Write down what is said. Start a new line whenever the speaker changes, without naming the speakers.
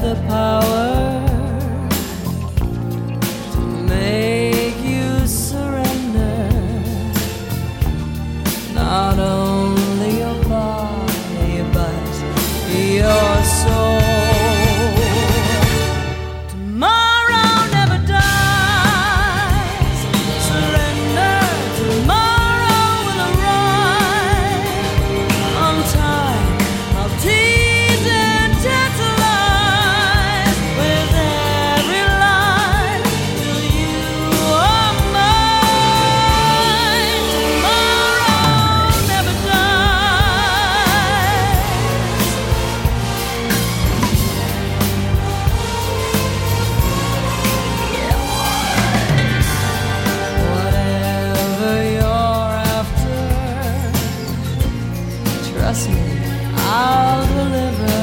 the power to make you surrender not only your body but your soul. Tomorrow never dies. Surrender. Tomorrow will arrive on time. I'll tease and tantalize with every line till you are mine. Tomorrow never dies. Whatever you're after, trust me, I'll deliver.